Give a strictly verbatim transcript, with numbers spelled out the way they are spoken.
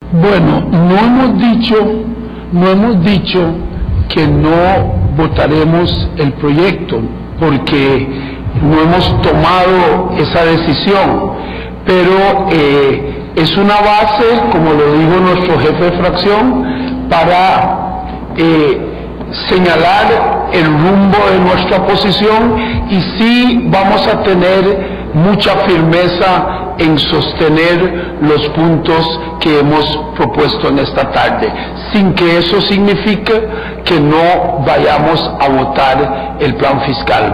Bueno, no hemos dicho, no hemos dicho que no votaremos el proyecto, porque no hemos tomado esa decisión, pero eh, es una base, como lo dijo nuestro jefe de fracción, para eh, señalar el rumbo de nuestra posición, y sí vamos a tener mucha firmeza en sostener los puntos que hemos propuesto en esta tarde, sin que eso signifique que no vayamos a votar el plan fiscal.